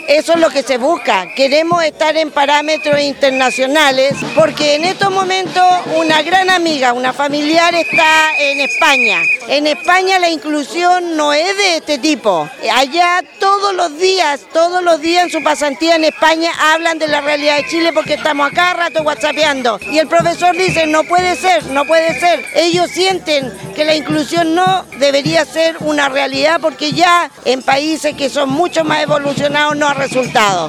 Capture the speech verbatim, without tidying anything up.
Eso es lo que se busca. Queremos estar en parámetros internacionales porque en estos momentos una gran amiga, una familiar está en España. En España la inclusión no es de este tipo. Allá todos los días, todos los días en su pasantía en España hablan de la realidad de Chile porque estamos acá rato whatsappeando. Y el profesor dice, no puede ser, no puede ser. Ellos sienten que la inclusión no debería ser una realidad porque ya en países que son mucho más evolucionados no ha resultado.